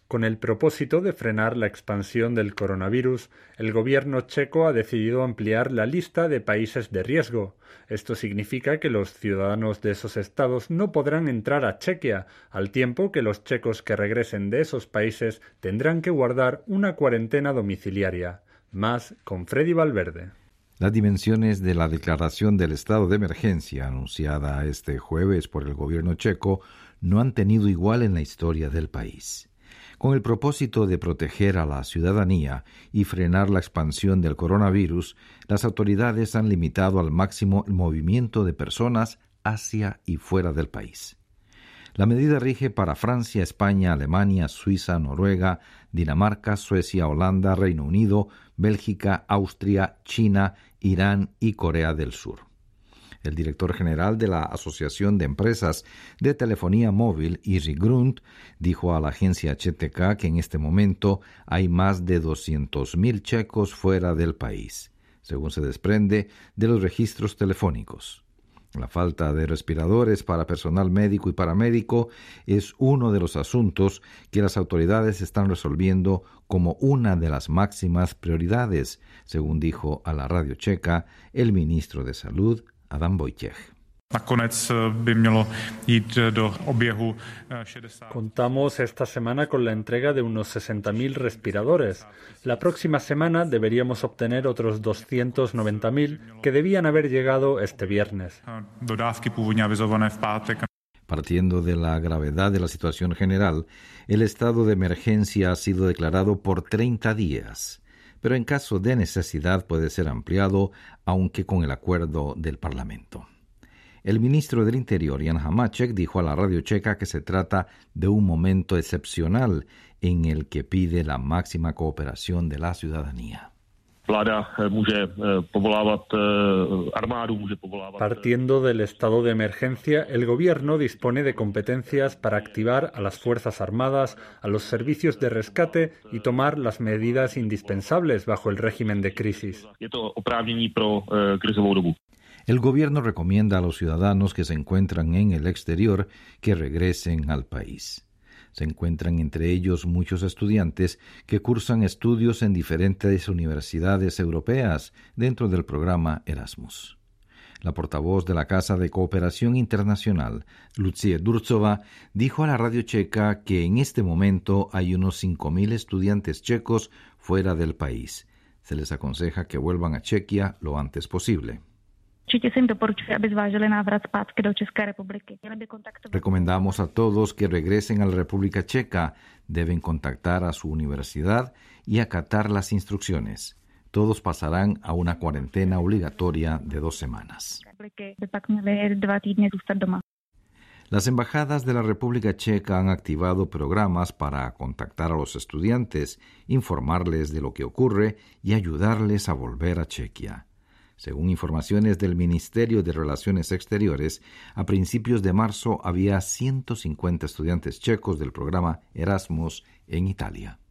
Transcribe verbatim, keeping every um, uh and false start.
Con el propósito de frenar la expansión del coronavirus, el gobierno checo ha decidido ampliar la lista de países de riesgo. Esto significa que los ciudadanos de esos estados no podrán entrar a Chequia, al tiempo que los checos que regresen de esos países tendrán que guardar una cuarentena domiciliaria. Más con Freddy Valverde. Las dimensiones de la declaración del estado de emergencia anunciada este jueves por el gobierno checo no han tenido igual en la historia del país. Con el propósito de proteger a la ciudadanía y frenar la expansión del coronavirus, las autoridades han limitado al máximo el movimiento de personas hacia y fuera del país. La medida rige para Francia, España, Alemania, Suiza, Noruega, Dinamarca, Suecia, Holanda, Reino Unido, Bélgica, Austria, China, Irán y Corea del Sur. El director general de la Asociación de Empresas de Telefonía Móvil, Iri Grund, dijo a la agencia H T K que en este momento hay más de doscientos mil checos fuera del país, según se desprende de los registros telefónicos. La falta de respiradores para personal médico y paramédico es uno de los asuntos que las autoridades están resolviendo como una de las máximas prioridades, según dijo a la radio checa el ministro de Salud, Adam Vojtěch. Contamos esta semana con la entrega de unos sesenta mil respiradores. La próxima semana deberíamos obtener otros doscientos noventa mil que debían haber llegado este viernes. Partiendo de la gravedad de la situación general, el estado de emergencia ha sido declarado por treinta días, pero en caso de necesidad puede ser ampliado, aunque con el acuerdo del Parlamento. El ministro del Interior, Jan Hamáček, dijo a la radio checa que se trata de un momento excepcional en el que pide la máxima cooperación de la ciudadanía. Partiendo del estado de emergencia, el gobierno dispone de competencias para activar a las Fuerzas Armadas, a los servicios de rescate y tomar las medidas indispensables bajo el régimen de crisis. El gobierno recomienda a los ciudadanos que se encuentran en el exterior que regresen al país. Se encuentran entre ellos muchos estudiantes que cursan estudios en diferentes universidades europeas dentro del programa Erasmus. La portavoz de la Casa de Cooperación Internacional, Lucie Durcová, dijo a la radio checa que en este momento hay unos cinco mil estudiantes checos fuera del país. Se les aconseja que vuelvan a Chequia lo antes posible. Recomendamos a todos que regresen a la República Checa. Deben contactar a su universidad y acatar las instrucciones. Todos pasarán a una cuarentena obligatoria de dos semanas. Las embajadas de la República Checa han activado programas para contactar a los estudiantes, informarles de lo que ocurre y ayudarles a volver a Chequia. Según informaciones del Ministerio de Relaciones Exteriores, a principios de marzo había ciento cincuenta estudiantes checos del programa Erasmus en Italia.